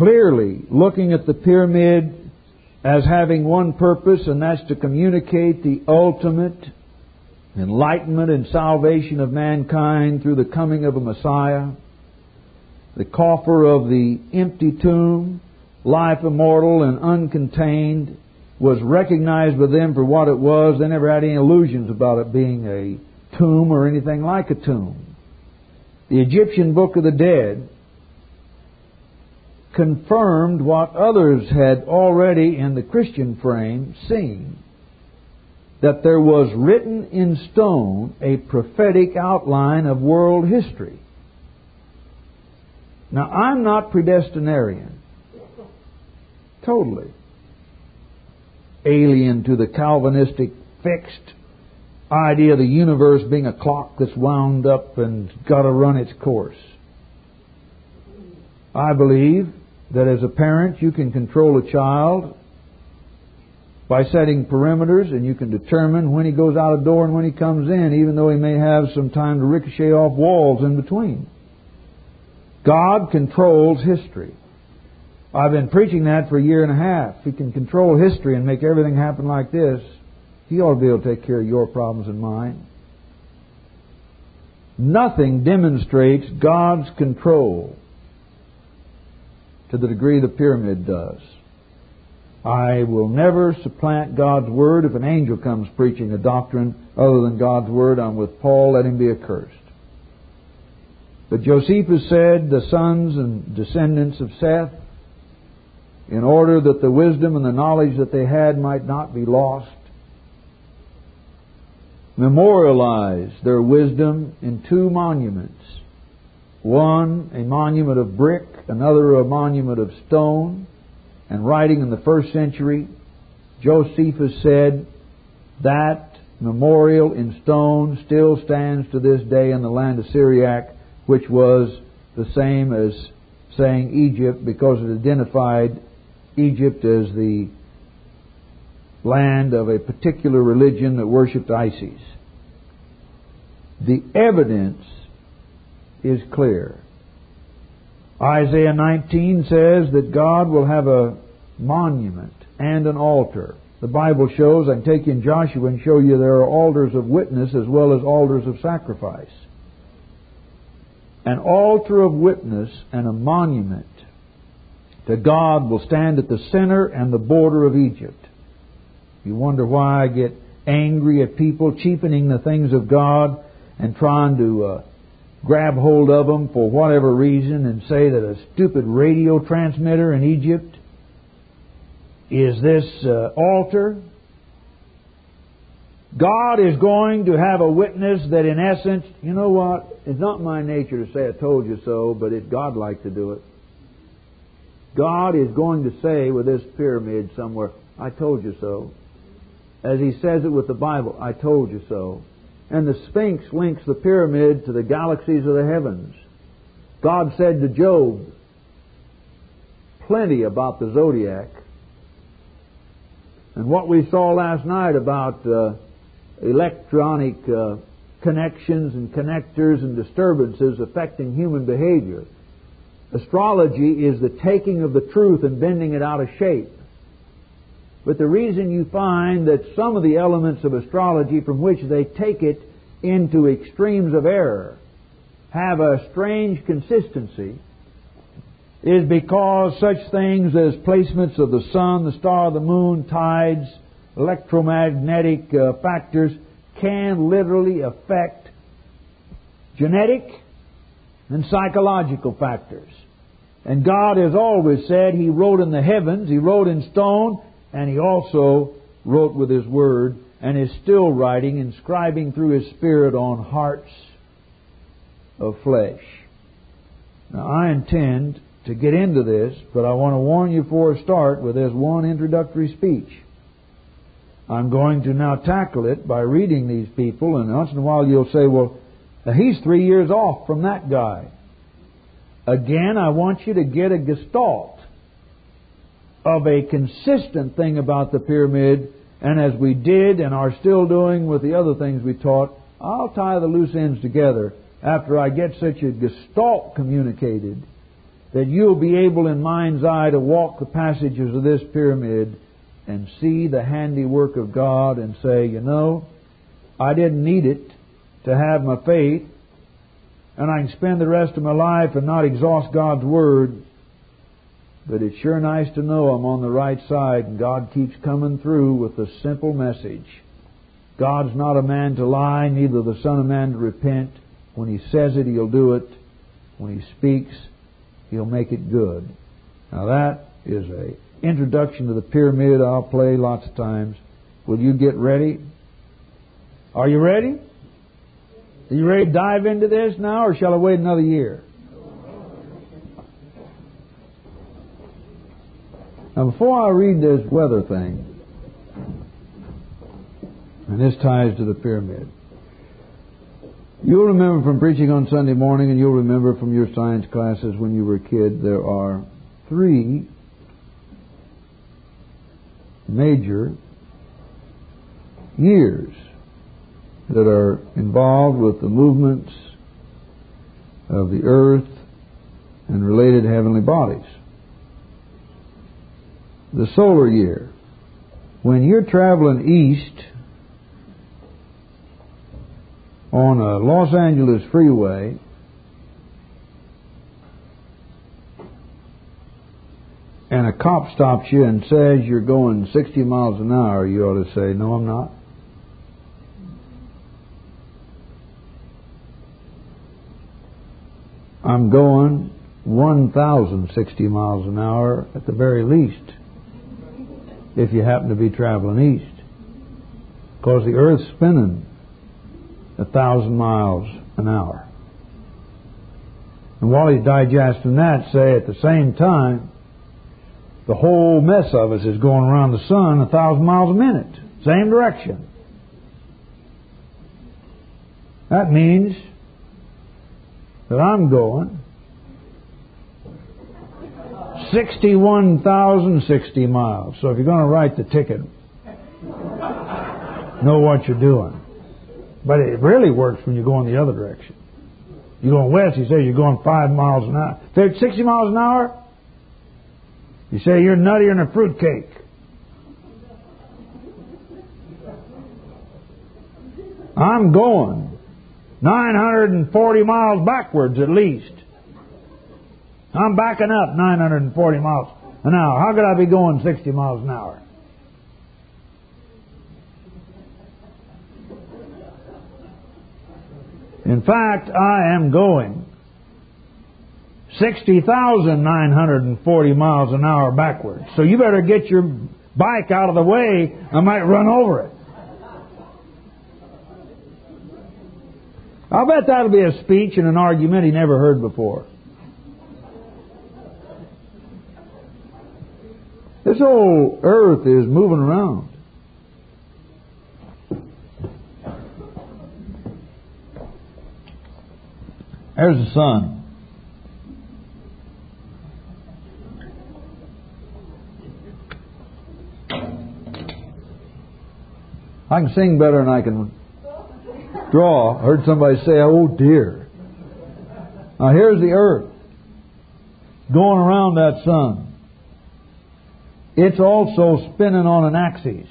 clearly looking at the pyramid as having one purpose, and that's to communicate the ultimate enlightenment and salvation of mankind through the coming of a Messiah. The coffer of the empty tomb, life immortal and uncontained, was recognized by them for what it was. They never had any illusions about it being a tomb or anything like a tomb. The Egyptian Book of the Dead confirmed what others had already in the Christian frame seen, that there was written in stone a prophetic outline of world history. Now, I'm not predestinarian. Totally alien to the Calvinistic fixed idea of the universe being a clock that's wound up and got to run its course. I believe that as a parent you can control a child by setting perimeters, and you can determine when he goes out a door and when he comes in, even though he may have some time to ricochet off walls in between. God controls history. I've been preaching that for a year and a half. He can control history and make everything happen like this. He ought to be able to take care of your problems and mine. Nothing demonstrates God's control to the degree the pyramid does. I will never supplant God's Word. If an angel comes preaching a doctrine other than God's Word, I'm with Paul, let him be accursed. But Josephus said, the sons and descendants of Seth, in order that the wisdom and the knowledge that they had might not be lost, memorialized their wisdom in two monuments. One, a monument of brick, another a monument of stone. And writing in the first century, Josephus said, that memorial in stone still stands to this day in the land of Syriac, which was the same as saying Egypt, because it identified Egypt as the land of a particular religion that worshipped Isis. The evidence is clear. Isaiah 19 says that God will have a monument and an altar. The Bible shows, I can take you in Joshua and show you there are altars of witness as well as altars of sacrifice. An altar of witness and a monument to God will stand at the center and the border of Egypt. You wonder why I get angry at people cheapening the things of God and trying to grab hold of them for whatever reason and say that a stupid radio transmitter in Egypt is this altar. God is going to have a witness that in essence, you know what, it's not my nature to say I told you so, but it's God-like to do it. God is going to say with this pyramid somewhere, I told you so. As He says it with the Bible, I told you so. And the Sphinx links the pyramid to the galaxies of the heavens. God said to Job plenty about the zodiac. And what we saw last night about electronic connections and connectors and disturbances affecting human behavior. Astrology is the taking of the truth and bending it out of shape. But the reason you find that some of the elements of astrology from which they take it into extremes of error have a strange consistency is because such things as placements of the sun, the star, the moon, tides, electromagnetic factors can literally affect genetic and psychological factors. And God has always said He wrote in the heavens, He wrote in stone, and He also wrote with His Word, and is still writing, inscribing through His Spirit on hearts of flesh. Now, I intend to get into this, but I want to warn you for a start with this one introductory speech. I'm going to now tackle it by reading these people, and once in a while you'll say, well, he's 3 years off from that guy. Again, I want you to get a gestalt of a consistent thing about the pyramid, and as we did and are still doing with the other things we taught, I'll tie the loose ends together after I get such a gestalt communicated that you'll be able in mind's eye to walk the passages of this pyramid and see the handiwork of God and say, you know, I didn't need it to have my faith, and I can spend the rest of my life and not exhaust God's Word, but it's sure nice to know I'm on the right side and God keeps coming through with a simple message. God's not a man to lie, neither the Son of Man to repent. When He says it, He'll do it. When He speaks, He'll make it good. Now that is an introduction to the pyramid I'll play lots of times. Will you get ready? Are you ready? Are you ready to dive into this now, or shall I wait another year? Now before I read this weather thing, and this ties to the pyramid, you'll remember from preaching on Sunday morning, and you'll remember from your science classes when you were a kid, there are 3 major years that are involved with the movements of the earth and related heavenly bodies. The solar year. When you're traveling east on a Los Angeles freeway, and a cop stops you and says you're going 60 miles an hour, you ought to say, no, I'm not. I'm going 1,060 miles an hour at the very least, if you happen to be traveling east. Because the earth's spinning 1,000 miles an hour. And while he's digesting that, say at the same time, the whole mess of us is going around the sun 1,000 miles a minute. Same direction. That means that I'm going 61,060 miles. So if you're going to write the ticket, know what you're doing. But it really works when you go in the other direction. You're going west, you say you're going 5 miles an hour. If it's 60 miles an hour, you say you're nuttier than a fruitcake. I'm going 940 miles backwards at least. I'm backing up 940 miles an hour. How could I be going 60 miles an hour? In fact, I am going 60,940 miles an hour backwards. So you better get your bike out of the way. I might run over it. I'll bet that'll be a speech and an argument he never heard before. This whole earth is moving around. There's the sun. I can sing better than I can draw. I heard somebody say, oh dear. Now here's the earth going around that sun. It's also spinning on an axis.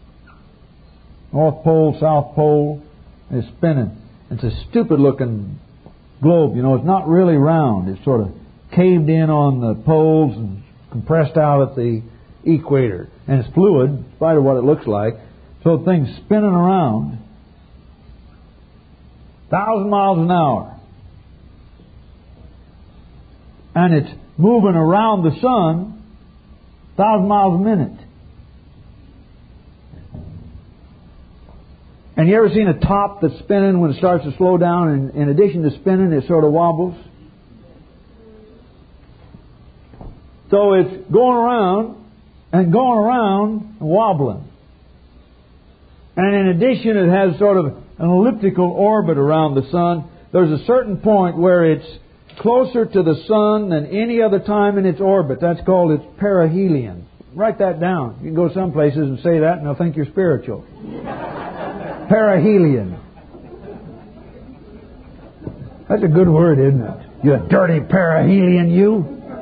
North Pole, South Pole is spinning. It's a stupid looking globe. You know, it's not really round. It's sort of caved in on the poles and compressed out at the equator. And it's fluid, in spite of what it looks like. So the thing's spinning around 1,000 miles an hour. And it's moving around the sun 1,000 miles a minute. And you ever seen a top that's spinning when it starts to slow down, and in addition to spinning, it sort of wobbles? So it's going around and wobbling. And in addition, it has sort of an elliptical orbit around the sun. There's a certain point where it's closer to the sun than any other time in its orbit. That's called its perihelion. Write that down. You can go some places and say that and they'll think you're spiritual. Perihelion. That's a good word, isn't it? You dirty perihelion, you.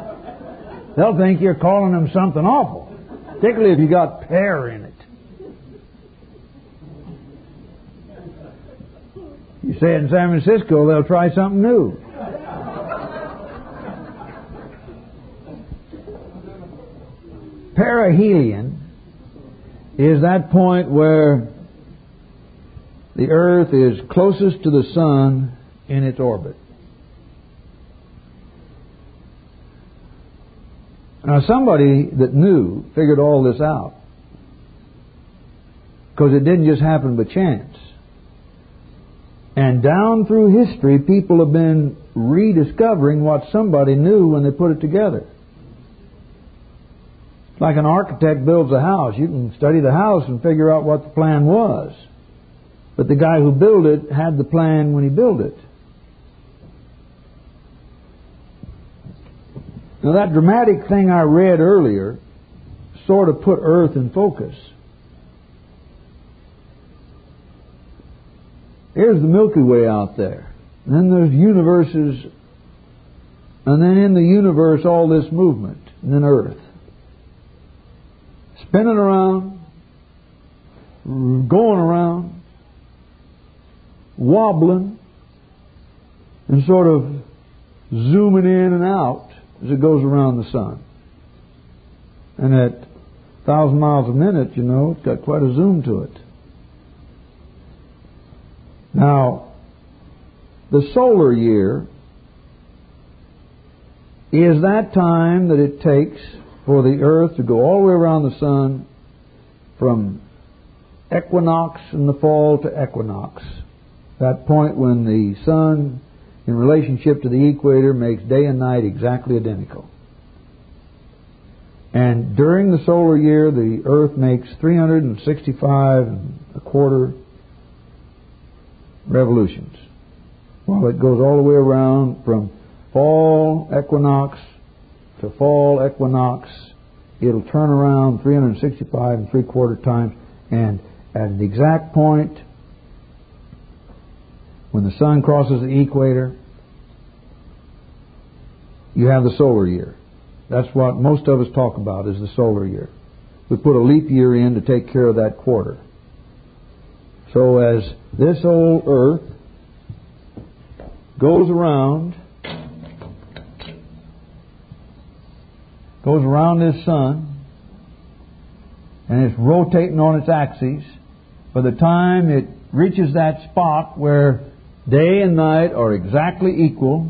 They'll think you're calling them something awful, particularly if you got pear in it. You say it in San Francisco, they'll try something new. Perihelion is that point where the Earth is closest to the Sun in its orbit. Now somebody that knew figured all this out, because it didn't just happen by chance. And down through history, people have been rediscovering what somebody knew when they put it together. It's like an architect builds a house. You can study the house and figure out what the plan was. But the guy who built it had the plan when he built it. Now that dramatic thing I read earlier sort of put Earth in focus. Here's the Milky Way out there. And then there's universes. And then in the universe all this movement. And then Earth. Spinning around. Going around. Wobbling. And sort of zooming in and out as it goes around the Sun. And at 1,000 miles a minute, you know, it's got quite a zoom to it. Now, the solar year is that time that it takes for the Earth to go all the way around the Sun from equinox in the fall to equinox. That point when the Sun, in relationship to the equator, makes day and night exactly identical. And during the solar year, the Earth makes 365 and a quarter revolutions. While it goes all the way around from fall equinox to fall equinox, it'll turn around 365 and 3/4 times, and at the exact point when the Sun crosses the equator, you have the solar year. That's what most of us talk about, is the solar year. We put a leap year in to take care of that quarter. So as this old Earth goes around this Sun, and it's rotating on its axis, by the time it reaches that spot where day and night are exactly equal,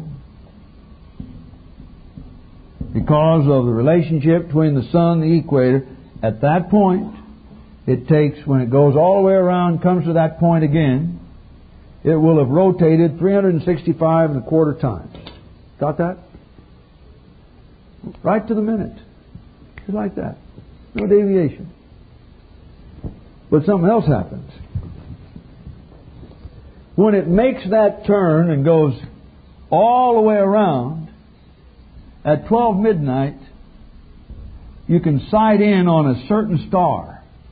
because of the relationship between the Sun and the equator, at that point, it takes, when it goes all the way around, comes to that point again, it will have rotated 365 and a quarter times. Got that? Right to the minute. Just like that. No deviation. But something else happens. When it makes that turn and goes all the way around, at 12 midnight, you can sight in on a certain star.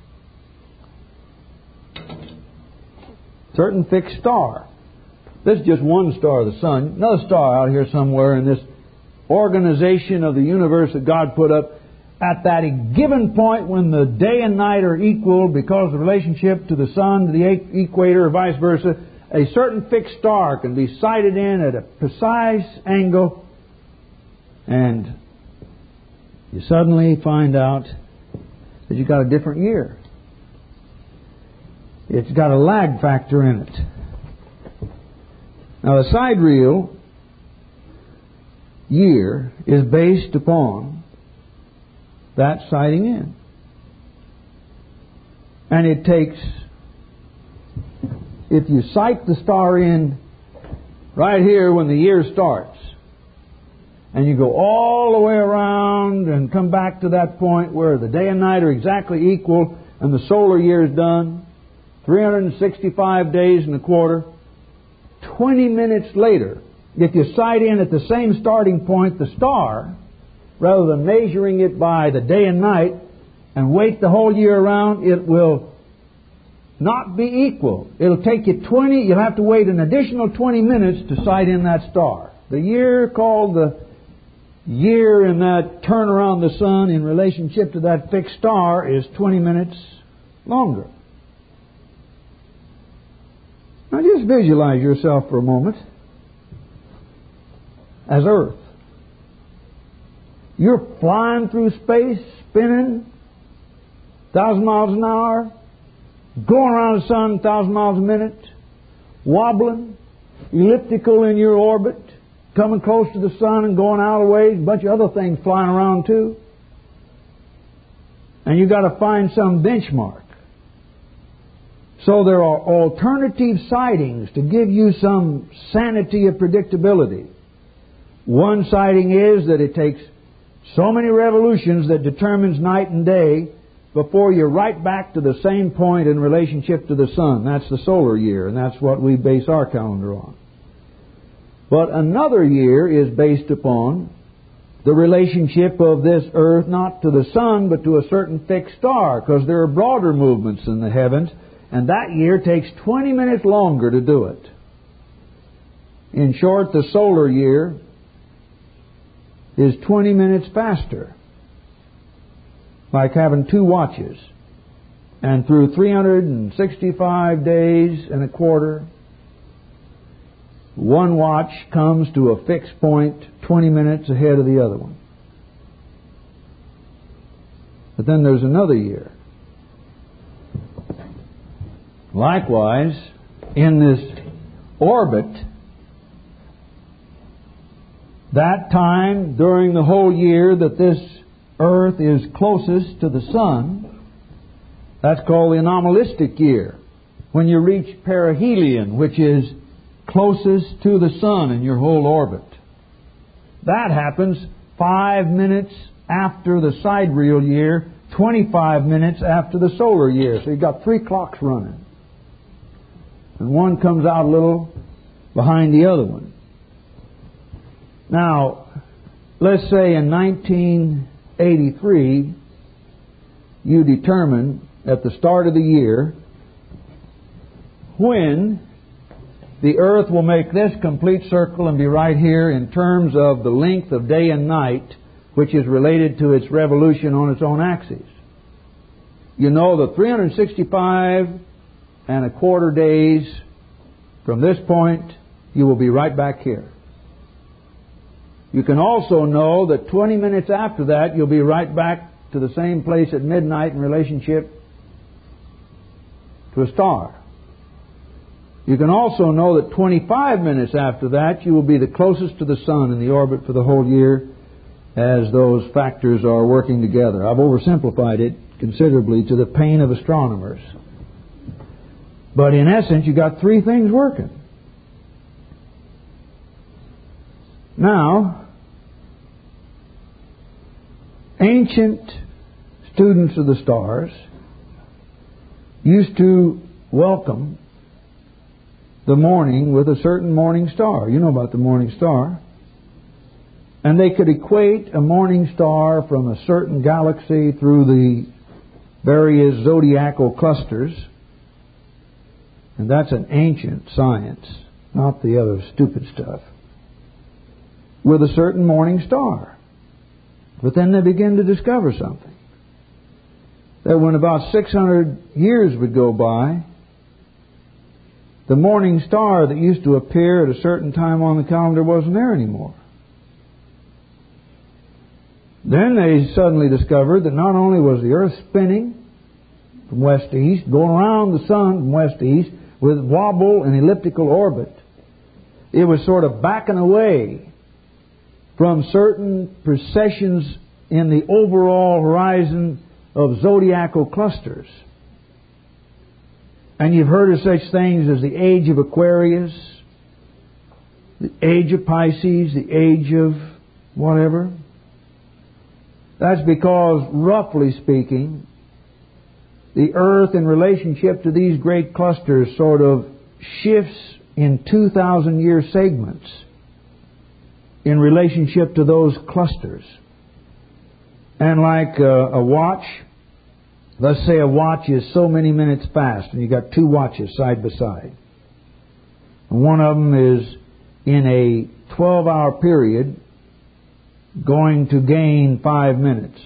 Certain fixed star. This is just one star, the Sun. Another star out here somewhere in this organization of the universe that God put up. At that given point when the day and night are equal, because of the relationship to the Sun, to the equator, or vice versa, a certain fixed star can be sighted in at a precise angle, and you suddenly find out that you've got a different year. It's got a lag factor in it. Now the sidereal year is based upon that sighting in. And it takes, if you sight the star in right here when the year starts, and you go all the way around and come back to that point where the day and night are exactly equal and the solar year is done, 365 days and a quarter, 20 minutes later, if you sight in at the same starting point, the star, rather than measuring it by the day and night and wait the whole year around, it will not be equal. It'll take you you'll have to wait an additional 20 minutes to sight in that star. The year called the year in that turn around the sun in relationship to that fixed star is 20 minutes longer. Now just visualize yourself for a moment as Earth. You're flying through space, spinning 1,000 miles an hour, going around the sun 1,000 miles a minute, wobbling, elliptical in your orbit, coming close to the sun and going out of ways, a bunch of other things flying around too. And you've got to find some benchmark. So there are alternative sightings to give you some sanity of predictability. One sighting is that it takes so many revolutions that determines night and day before you're right back to the same point in relationship to the sun. That's the solar year, and that's what we base our calendar on. But another year is based upon the relationship of this earth not to the sun but to a certain fixed star, because there are broader movements in the heavens, and that year takes 20 minutes longer to do it. In short, the solar year is 20 minutes faster, like having two watches. And through 365 days and a quarter, one watch comes to a fixed point 20 minutes ahead of the other one. But then there's another year. Likewise, in this orbit, that time during the whole year that this Earth is closest to the sun, that's called the anomalistic year. When you reach perihelion, which is closest to the sun in your whole orbit. That happens 5 minutes after the sidereal year, 25 minutes after the solar year. So you've got 3 clocks running. And one comes out a little behind the other one. Now, let's say in 1983, you determine at the start of the year when the Earth will make this complete circle and be right here in terms of the length of day and night, which is related to its revolution on its own axis. You know that 365 and a quarter days from this point, you will be right back here. You can also know that 20 minutes after that, you'll be right back to the same place at midnight in relationship to a star. You can also know that 25 minutes after that, you will be the closest to the sun in the orbit for the whole year as those factors are working together. I've oversimplified it considerably to the pain of astronomers. But in essence, you've got 3 things working. Now, ancient students of the stars used to welcome the morning with a certain morning star. You know about the morning star. And they could equate a morning star from a certain galaxy through the various zodiacal clusters. And that's an ancient science, not the other stupid stuff, with a certain morning star. But then they begin to discover something. That when about 600 years would go by, the morning star that used to appear at a certain time on the calendar wasn't there anymore. Then they suddenly discovered that not only was the Earth spinning from west to east, going around the sun from west to east, with wobble and elliptical orbit, it was sort of backing away from certain precessions in the overall horizon of zodiacal clusters. And you've heard of such things as the age of Aquarius, the age of Pisces, the age of whatever. That's because, roughly speaking, the Earth in relationship to these great clusters sort of shifts in 2,000-year segments in relationship to those clusters. And like a watch, let's say a watch is so many minutes fast, and you've got 2 watches side by side. And one of them is in a 12-hour period going to gain 5 minutes,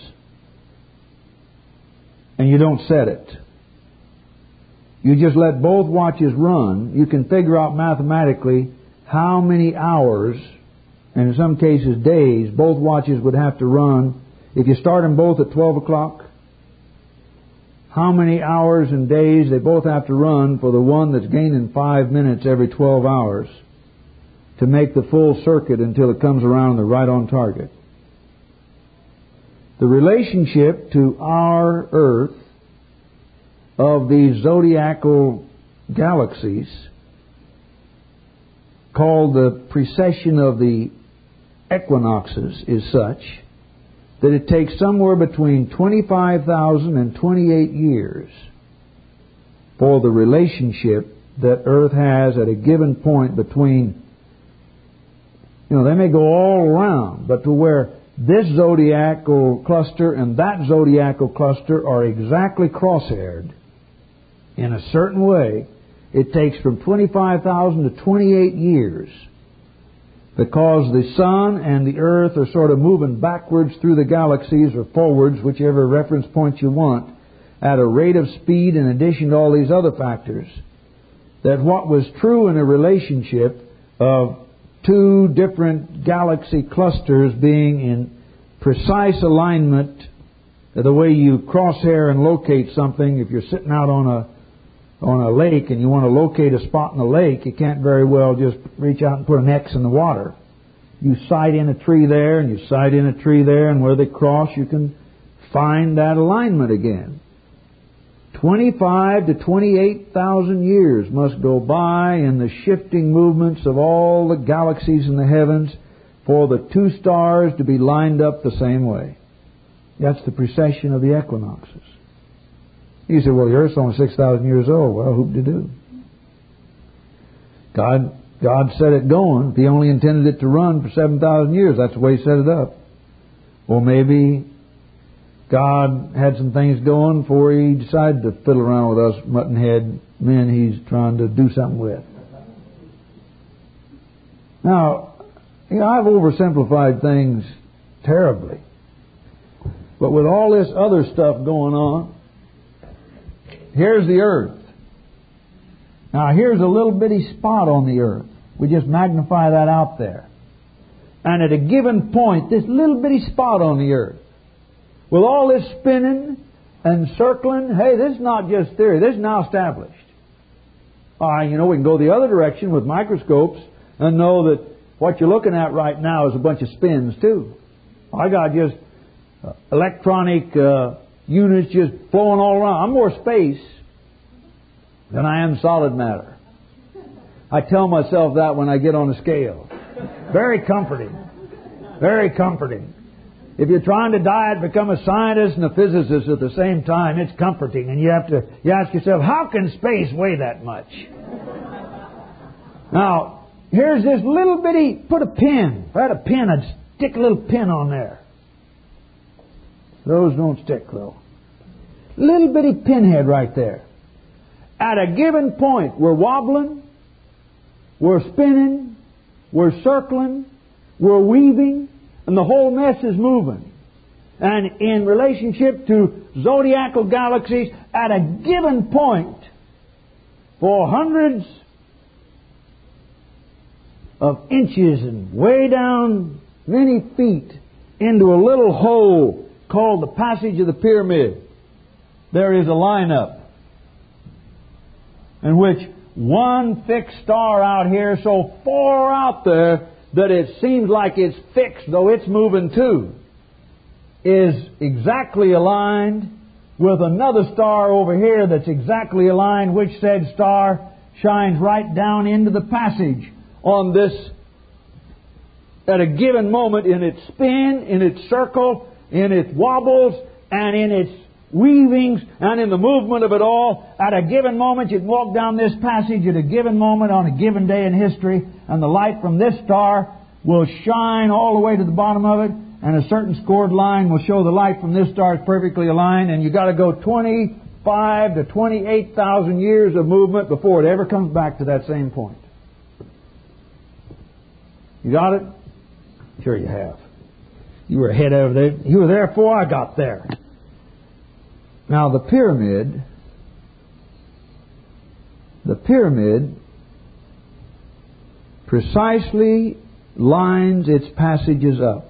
and you don't set it. You just let both watches run. You can figure out mathematically how many hours, and in some cases days, both watches would have to run. If you start them both at 12 o'clock, how many hours and days they both have to run for the one that's gaining 5 minutes every 12 hours to make the full circuit until it comes around and they're right on target. The relationship to our Earth of these zodiacal galaxies, called the precession of the equinoxes, is such that it takes somewhere between 25,000 and 28 years for the relationship that Earth has at a given point between, they may go all around, but to where this zodiacal cluster and that zodiacal cluster are exactly cross-haired in a certain way, it takes from 25,000 to 28 years, because the Sun and the Earth are sort of moving backwards through the galaxies, or forwards, whichever reference point you want, at a rate of speed in addition to all these other factors. That what was true in a relationship of two different galaxy clusters being in precise alignment, the way you crosshair and locate something. If you're sitting out on a lake and you want to locate a spot in the lake, you can't very well just reach out and put an X in the water. You sight in a tree there and you sight in a tree there, and where they cross you can find that alignment again. 25 to 28,000 years must go by in the shifting movements of all the galaxies in the heavens for the two stars to be lined up the same way. That's the precession of the equinoxes. You say, well, the Earth's only 6,000 years old. Well, whoop-de-doo. God set it going. If He only intended it to run for 7,000 years, that's the way He set it up. Well, maybe God had some things going before He decided to fiddle around with us mutton-head men He's trying to do something with. Now, I've oversimplified things terribly. But with all this other stuff going on, here's the Earth. Now, here's a little bitty spot on the Earth. We just magnify that out there. And at a given point, this little bitty spot on the Earth, with all this spinning and circling, hey, this is not just theory. This is now established. We can go the other direction with microscopes and know that what you're looking at right now is a bunch of spins, too. I got just electronic units just flowing all around. I'm more space than I am solid matter. I tell myself that when I get on the scale. Very comforting. Very comforting. If you're trying to diet, become a scientist and a physicist at the same time, it's comforting. And you ask yourself, how can space weigh that much? Now, here's this little bitty, put a pin. If I had a pin, I'd stick a little pin on there. Those don't stick, though. Little bitty pinhead right there. At a given point, we're wobbling, we're spinning, we're circling, we're weaving, and the whole mess is moving. And in relationship to zodiacal galaxies, at a given point, for hundreds of inches and way down many feet into a little hole called the Passage of the Pyramid, there is a lineup in which one fixed star out here so far out there that it seems like it's fixed, though it's moving too, is exactly aligned with another star over here that's exactly aligned, which said star shines right down into the passage on this, at a given moment, in its spin, in its circle, in its wobbles, and in its weavings, and in the movement of it all. At a given moment, you can walk down this passage at a given moment on a given day in history, and the light from this star will shine all the way to the bottom of it, and a certain scored line will show the light from this star is perfectly aligned, and you've got to go 25 to 28,000 years of movement before it ever comes back to that same point. You got it? Sure you have. You were ahead of there. You were there before I got there. Now the pyramid precisely lines its passages up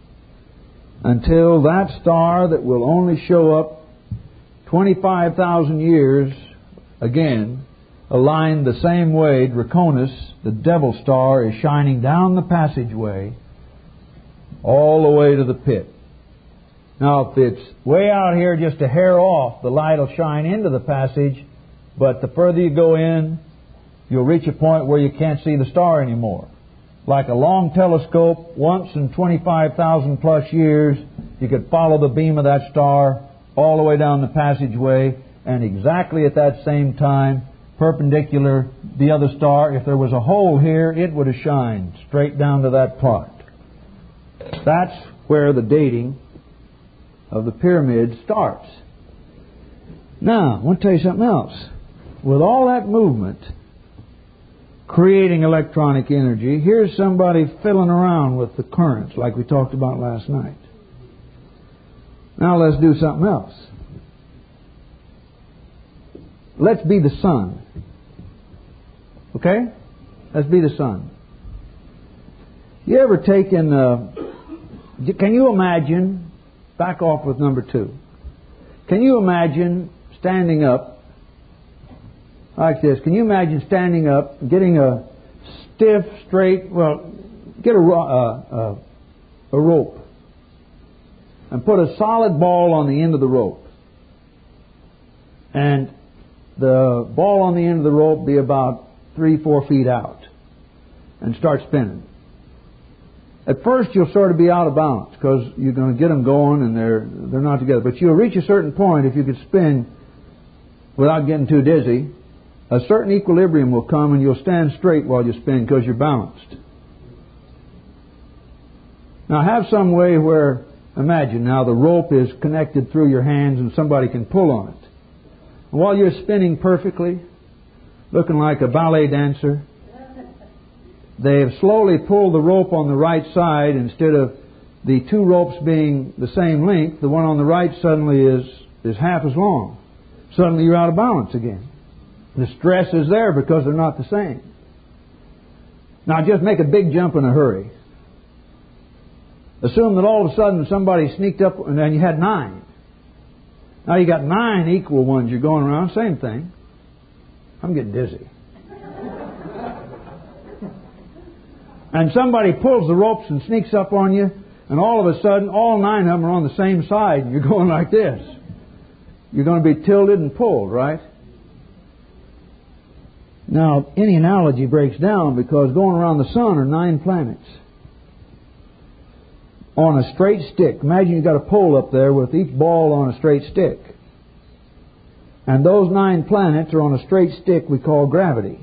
until that star that will only show up 25,000 years again, aligned the same way. Draconis, the devil star, is shining down the passageway all the way to the pit. Now, if it's way out here just a hair off, the light will shine into the passage, but the further you go in, you'll reach a point where you can't see the star anymore. Like a long telescope, once in 25,000 plus years, you could follow the beam of that star all the way down the passageway, and exactly at that same time, perpendicular the other star, if there was a hole here, it would have shined straight down to that part. That's where the dating of the pyramid starts. Now, I want to tell you something else. With all that movement creating electronic energy, here's somebody fiddling around with the currents like we talked about last night. Now let's do something else. Let's be the sun. Okay? Let's be the sun. You ever taken... can you imagine... Back off with number 2. Can you imagine standing up like this? Can you imagine standing up, getting a stiff, straight... Well, get a rope and put a solid ball on the end of the rope. And the ball on the end of the rope be about 3-4 feet out, and start spinning. At first you'll sort of be out of balance because you're going to get them going and they're not together. But you'll reach a certain point, if you could spin without getting too dizzy, a certain equilibrium will come and you'll stand straight while you spin because you're balanced. Now have some way where, imagine now the rope is connected through your hands and somebody can pull on it. And while you're spinning perfectly, looking like a ballet dancer, they have slowly pulled the rope on the right side. Instead of the two ropes being the same length, the one on the right suddenly is half as long. Suddenly you're out of balance again. The stress is there because they're not the same. Now just make a big jump in a hurry. Assume that all of a sudden somebody sneaked up and then you had 9. Now you got 9 equal ones you're going around, same thing. I'm getting dizzy. And somebody pulls the ropes and sneaks up on you, and all of a sudden all 9 of them are on the same side and you're going like this. You're going to be tilted and pulled, right? Now, any analogy breaks down because going around the sun are 9 planets on a straight stick. Imagine you've got a pole up there with each ball on a straight stick. And those 9 planets are on a straight stick we call gravity.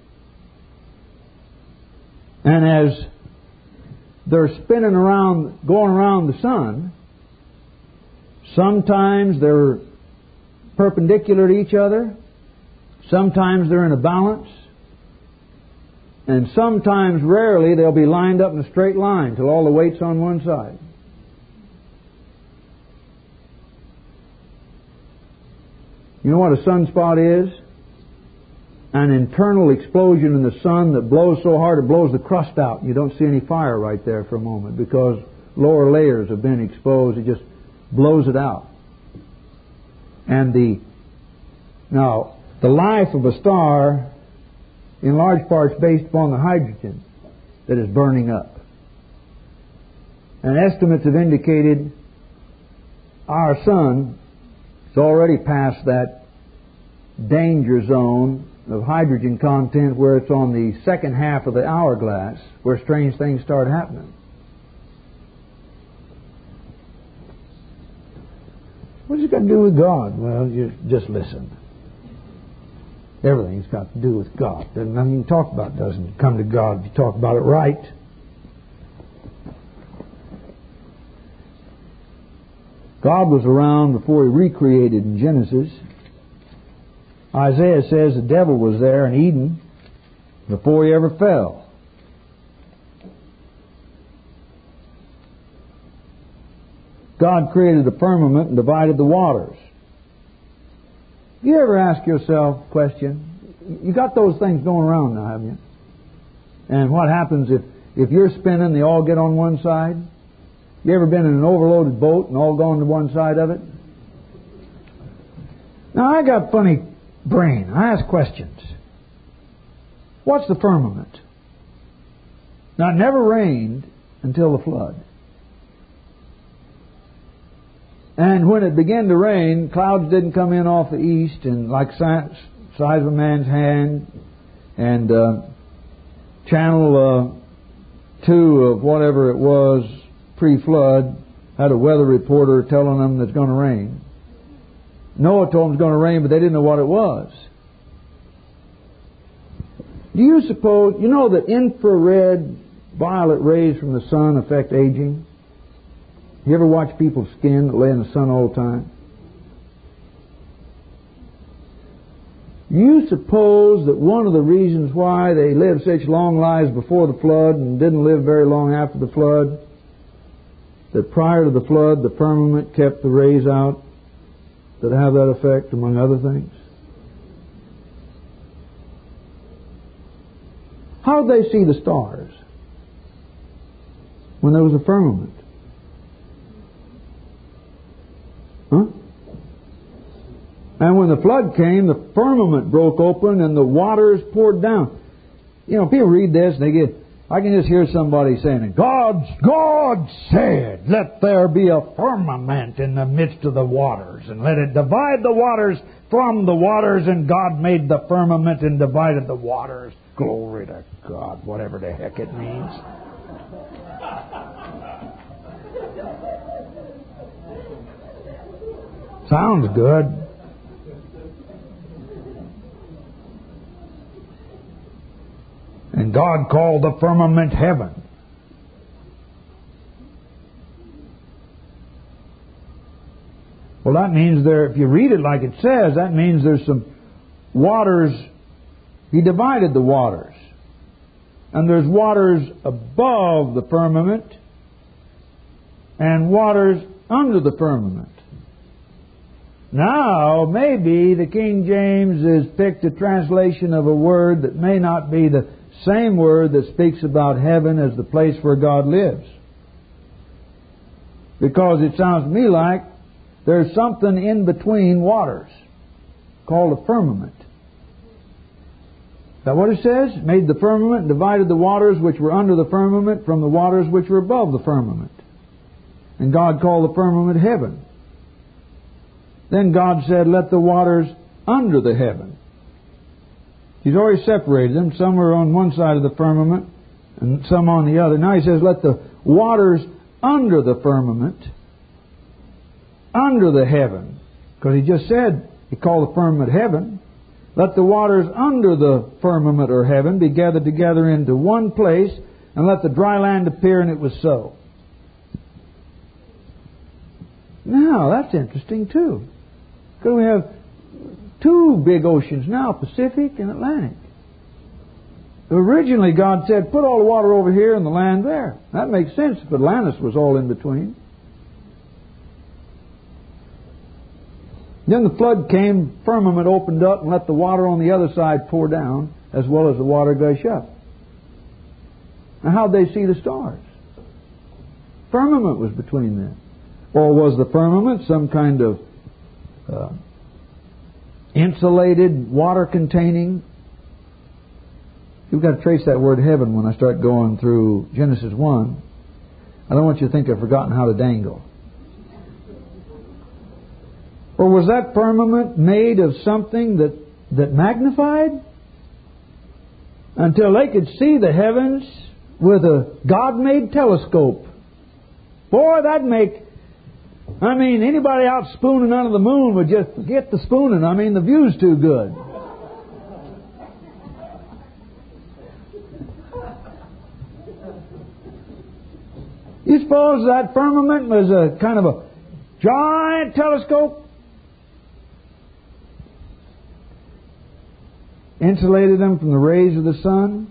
And as they're spinning around, going around the sun, sometimes they're perpendicular to each other, sometimes they're in a balance, and sometimes, rarely, they'll be lined up in a straight line till all the weight's on one side. You know what a sunspot is? An internal explosion in the sun that blows so hard it blows the crust out. You don't see any fire right there for a moment because lower layers have been exposed. It just blows it out. And the life of a star, in large part, is based upon the hydrogen that is burning up. And estimates have indicated our sun is already past that danger zone of hydrogen content where it's on the second half of the hourglass where strange things start happening. What's it got to do with God? Well, you just listen. Everything's got to do with God. There's nothing you can talk about doesn't come to God if you talk about it right. God was around before He recreated in Genesis. Isaiah says the devil was there in Eden before he ever fell. God created the firmament and divided the waters. You ever ask yourself a question? You got those things going around now, haven't you? And what happens if you're spinning, they all get on one side? You ever been in an overloaded boat and all gone to one side of it? Now, I got a funny brain. I ask questions. What's the firmament? Now, it never rained until the flood. And when it began to rain, clouds didn't come in off the east and like size of a man's hand, and Channel 2 of whatever it was pre-flood had a weather reporter telling them that it's going to rain. Noah told them it's going to rain, but they didn't know what it was. Do you suppose, you know that infrared violet rays from the sun affect aging? You ever watch people's skin that lay in the sun all the time? You suppose that one of the reasons why they lived such long lives before the flood and didn't live very long after the flood, that prior to the flood the firmament kept the rays out that have that effect, among other things? How did they see the stars when there was a firmament? Huh? And when the flood came, the firmament broke open and the waters poured down. You know, people read this and I can just hear somebody saying, God said, let there be a firmament in the midst of the waters, and let it divide the waters from the waters, and God made the firmament and divided the waters. Glory to God, whatever the heck it means. Sounds good. And God called the firmament heaven. Well, that means if you read it like it says, that means there's some waters. He divided the waters. And there's waters above the firmament and waters under the firmament. Now, maybe the King James has picked a translation of a word that may not be the same word that speaks about heaven as the place where God lives. Because it sounds to me like there's something in between waters called a firmament. Is that what it says? Made the firmament and divided the waters which were under the firmament from the waters which were above the firmament. And God called the firmament heaven. Then God said, let the waters under the heaven. He's already separated them. Some were on one side of the firmament and some on the other. Now He says, let the waters under the firmament, under the heaven. Because He just said, He called the firmament heaven. Let the waters under the firmament or heaven be gathered together into one place, and let the dry land appear, and it was so. Now, that's interesting too. Because we have two big oceans now, Pacific and Atlantic. Originally God said, put all the water over here and the land there. That makes sense if Atlantis was all in between. Then the flood came, firmament opened up and let the water on the other side pour down, as well as the water gush up. Now how'd they see the stars? Firmament was between them. Or was the firmament some kind of insulated, water-containing? You've got to trace that word heaven when I start going through Genesis 1. I don't want you to think I've forgotten how to dangle. Or was that firmament made of something that magnified? Until they could see the heavens with a God-made telescope. Boy, that'd make... anybody out spooning under the moon would just forget the spooning. The view's too good. You suppose that firmament was a kind of a giant telescope? Insulated them from the rays of the sun?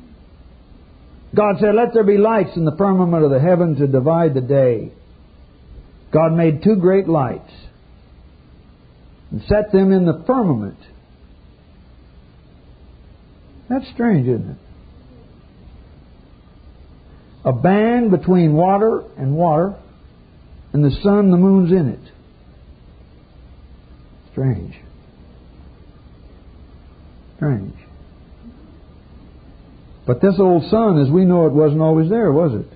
God said, let there be lights in the firmament of the heaven to divide the day. God made two great lights and set them in the firmament. That's strange, isn't it? A band between water, and the sun and the moon's in it. Strange. Strange. But this old sun, as we know it, wasn't always there, was it?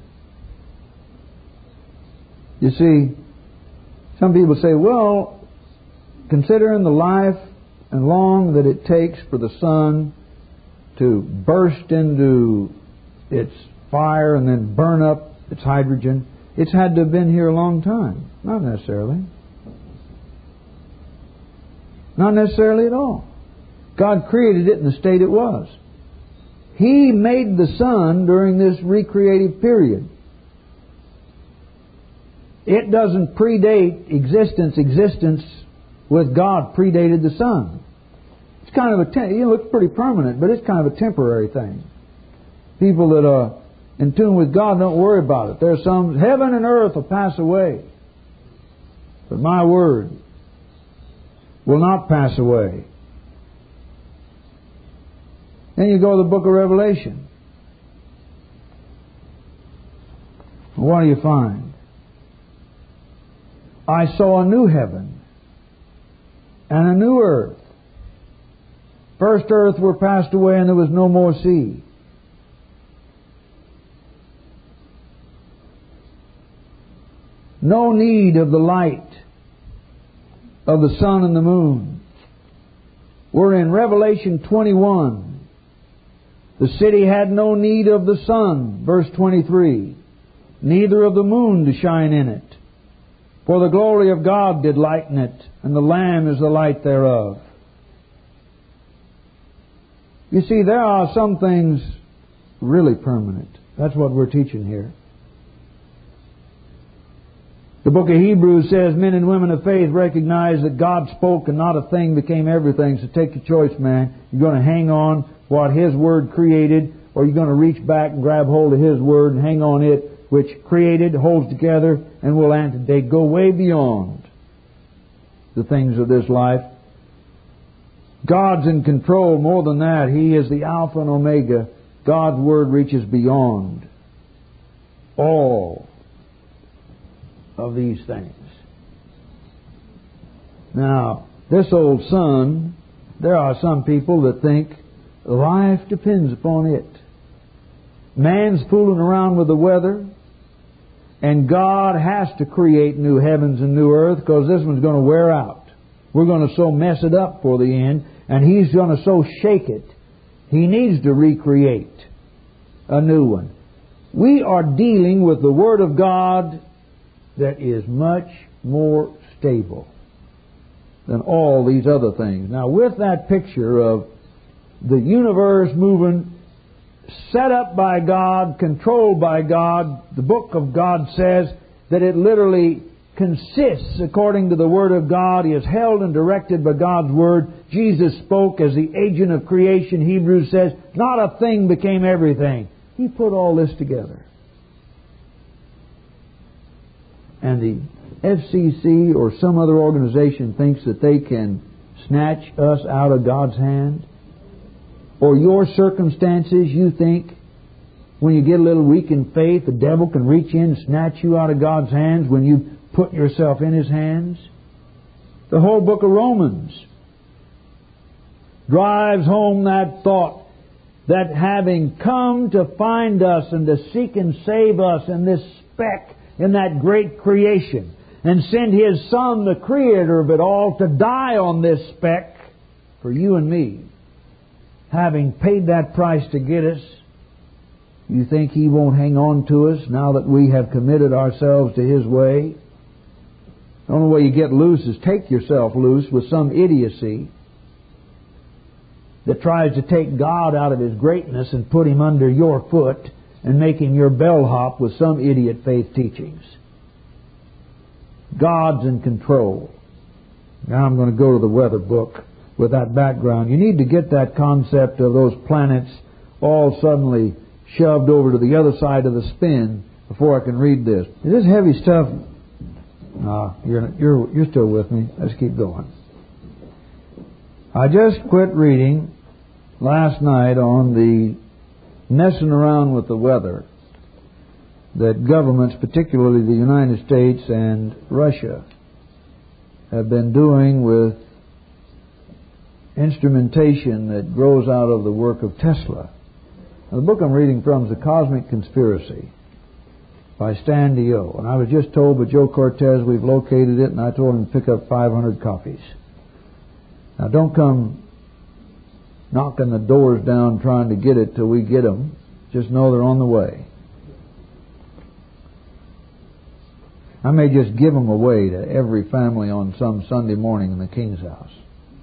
You see, some people say, well, considering the life and long that it takes for the sun to burst into its fire and then burn up its hydrogen, it's had to have been here a long time. Not necessarily. Not necessarily at all. God created it in the state it was. He made the sun during this recreative period. It doesn't predate existence. Existence with God predated the sun. It's kind of it looks pretty permanent, but it's kind of a temporary thing. People that are in tune with God don't worry about it. There's some, heaven and earth will pass away, but my word will not pass away. Then you go to the book of Revelation. What do you find? I saw a new heaven and a new earth. First earth were passed away and there was no more sea. No need of the light of the sun and the moon. We're in Revelation 21. The city had no need of the sun, verse 23, neither of the moon to shine in it. For the glory of God did lighten it, and the Lamb is the light thereof. You see, there are some things really permanent. That's what we're teaching here. The book of Hebrews says, men and women of faith recognize that God spoke and not a thing became everything. So take your choice, man. You're going to hang on what His Word created, or you're going to reach back and grab hold of His Word and hang on it, which created, holds together, and will antedate, go way beyond the things of this life. God's in control. More than that, He is the Alpha and Omega. God's Word reaches beyond all of these things. Now, this old sun, there are some people that think life depends upon it. Man's fooling around with the weather, and God has to create new heavens and new earth because this one's going to wear out. We're going to so mess it up for the end, and He's going to so shake it. He needs to recreate a new one. We are dealing with the Word of God that is much more stable than all these other things. Now, with that picture of the universe moving, set up by God, controlled by God, the book of God says that it literally consists, according to the Word of God, is held and directed by God's Word. Jesus spoke as the agent of creation. Hebrews says, not a thing became everything. He put all this together. And the FCC or some other organization thinks that they can snatch us out of God's hand? Or your circumstances, you think, when you get a little weak in faith, the devil can reach in and snatch you out of God's hands when you put yourself in His hands? The whole book of Romans drives home that thought that having come to find us and to seek and save us in this speck in that great creation, and send His Son, the Creator of it all, to die on this speck for you and me, having paid that price to get us, you think He won't hang on to us now that we have committed ourselves to His way? The only way you get loose is take yourself loose with some idiocy that tries to take God out of His greatness and put Him under your foot and make Him your bellhop with some idiot faith teachings. God's in control. Now I'm going to go to the weather book with that background. You need to get that concept of those planets all suddenly shoved over to the other side of the spin before I can read this. This is heavy stuff. No, you're still with me. Let's keep going. I just quit reading last night on the messing around with the weather that governments, particularly the United States and Russia, have been doing with instrumentation that grows out of the work of Tesla. Now, the book I'm reading from is The Cosmic Conspiracy by Stan Deyo. And I was just told by Joe Cortez we've located it, and I told him to pick up 500 copies. Now, don't come knocking the doors down trying to get it till we get them. Just know they're on the way. I may just give them away to every family on some Sunday morning in the King's house.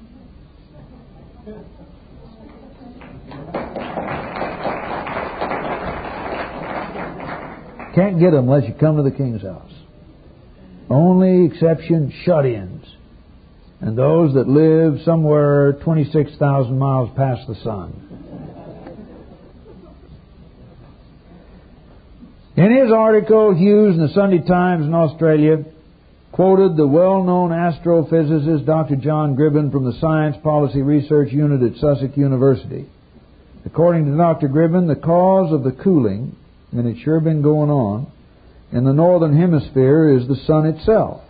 Can't get them unless you come to the King's house. Only exception, shut-ins. And those that live somewhere 26,000 miles past the sun. In his article, Hughes in the Sunday Times in Australia quoted the well-known astrophysicist Dr. John Gribben from the Science Policy Research Unit at Sussex University. According to Dr. Gribben, the cause of the cooling, and it's sure been going on, in the northern hemisphere is the sun itself.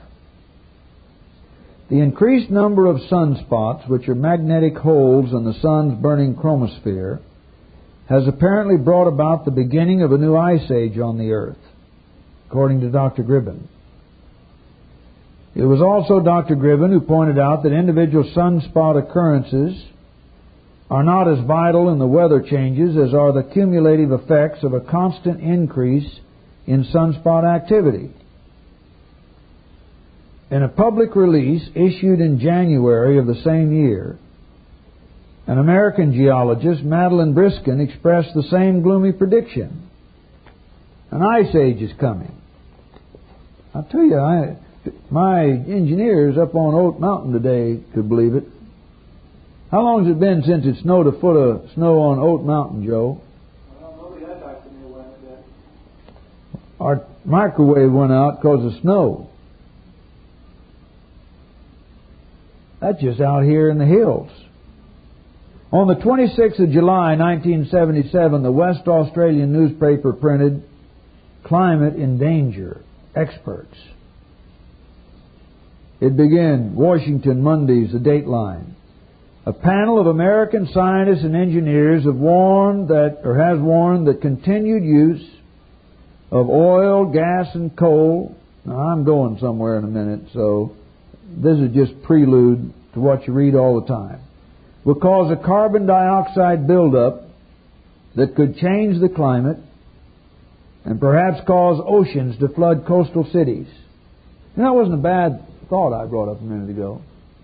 The increased number of sunspots, which are magnetic holes in the sun's burning chromosphere, has apparently brought about the beginning of a new ice age on the Earth, according to Dr. Gribben. It was also Dr. Gribben who pointed out that individual sunspot occurrences are not as vital in the weather changes as are the cumulative effects of a constant increase in sunspot activity. In a public release issued in January of the same year, an American geologist, Madeline Briskin, expressed the same gloomy prediction. An ice age is coming. I'll tell you, my engineers up on Oat Mountain today could believe it. How long has it been since it snowed a foot of snow on Oat Mountain, Joe? Well, nobody had back to me when it did. Our microwave went out because of snow. That's just out here in the hills. On the 26th of July, 1977, the West Australian newspaper printed, "Climate in Danger, Experts." It began, Washington, Mondays, the Dateline. A panel of American scientists and engineers has warned that continued use of oil, gas, and coal. Now, I'm going somewhere in a minute, so this is just prelude to what you read all the time. Will cause a carbon dioxide buildup that could change the climate and perhaps cause oceans to flood coastal cities. And that wasn't a bad thought I brought up a minute ago.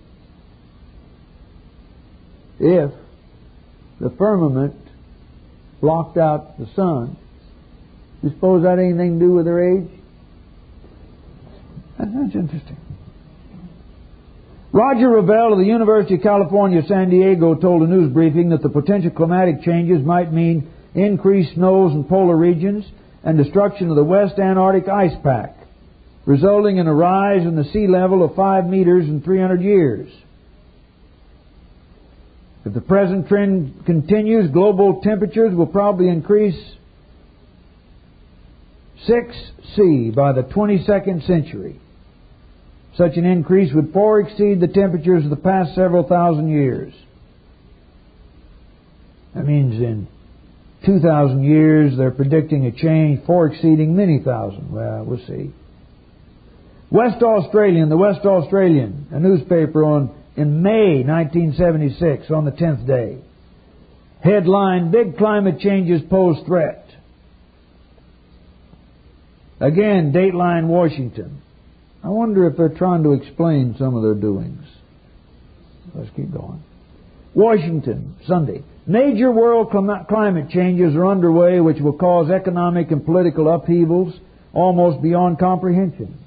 If the firmament blocked out the sun, you suppose that had anything to do with their age? That's interesting. Roger Revelle of the University of California, San Diego, told a news briefing that the potential climatic changes might mean increased snows in polar regions and destruction of the West Antarctic ice pack, resulting in a rise in the sea level of 5 meters in 300 years. If the present trend continues, global temperatures will probably increase 6°C by the 22nd century. Such an increase would far exceed the temperatures of the past several thousand years. That means in 2,000 years they're predicting a change far exceeding many thousand. Well, we'll see. The West Australian, a newspaper in May 1976, on the 10th day. Headline, "Big Climate Changes Pose Threat." Again, Dateline, Washington. I wonder if they're trying to explain some of their doings. Let's keep going. Washington, Sunday. Major world climate changes are underway which will cause economic and political upheavals almost beyond comprehension.